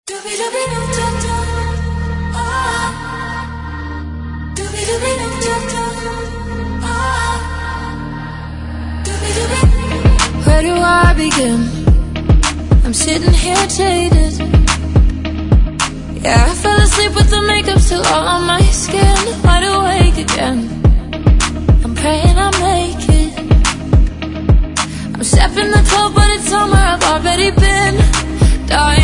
Where do I begin? I'm sitting here jaded. Yeah, I fell asleep with the makeup still all on my skin. Wide awake again, I'm praying I make it. I'm stepping the 12, but it's somewhere I've already been. Dying